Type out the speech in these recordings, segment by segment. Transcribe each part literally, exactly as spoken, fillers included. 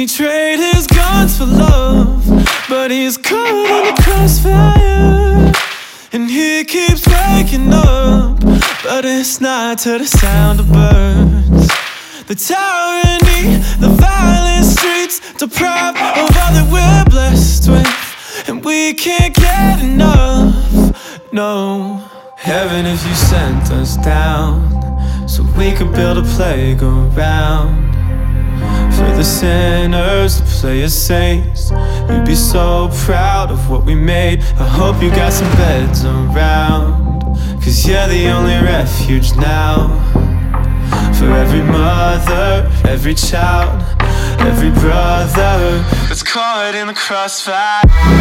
He traded his guns for love, but he's caught in the crossfire. And he keeps waking up, but it's not to the sound of birds. The tyranny, the violent streets, deprived of all that we're blessed with, and we can't get enough, no. Heaven, if you sent us down, so we could build a playground for the sinners to play as saints. You'd be so proud of what we made. I hope you got some beds around, cause you're the only refuge now. For every mother, every child, every brother that's caught in the crossfire,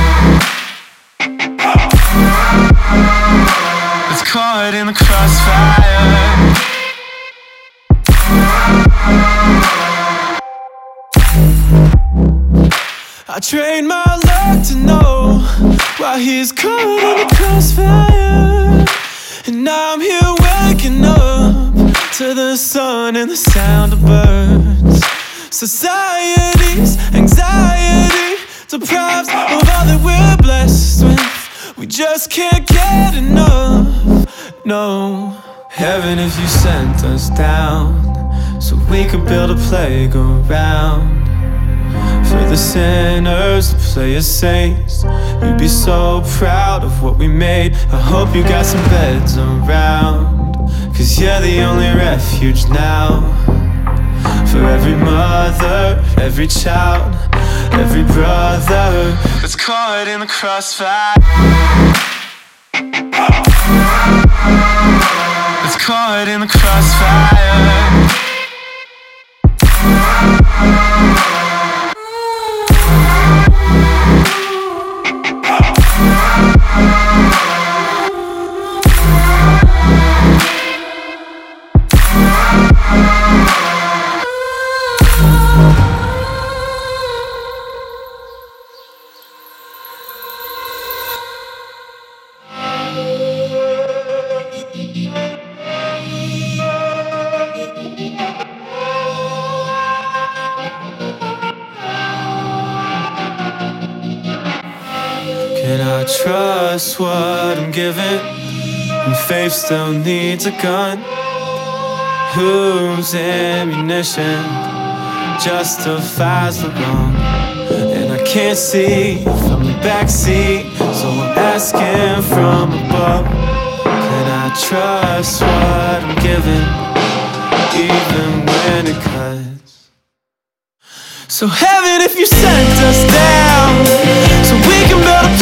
that's caught in the crossfire. I trade my luck to know why he's caught in the crossfire. And I'm here waking up to the sun and the sound of birds. Society's anxiety deprives of all that we're blessed with. We just can't get enough, no. Heaven, if you sent us down, so we could build a playground for the sinners to play as saints. You'd be so proud of what we made. I hope you got some beds around, cause you're the only refuge now. For every mother, every child, every brother that's caught in the crossfire, that's caught in the crossfire. Can I trust what I'm given when faith still needs a gun? Whose ammunition justifies the wrong? And I can't see from the backseat, so I'm asking from above. Can I trust what I'm given, even when it cuts? So heaven, if you sent us down, so we can build a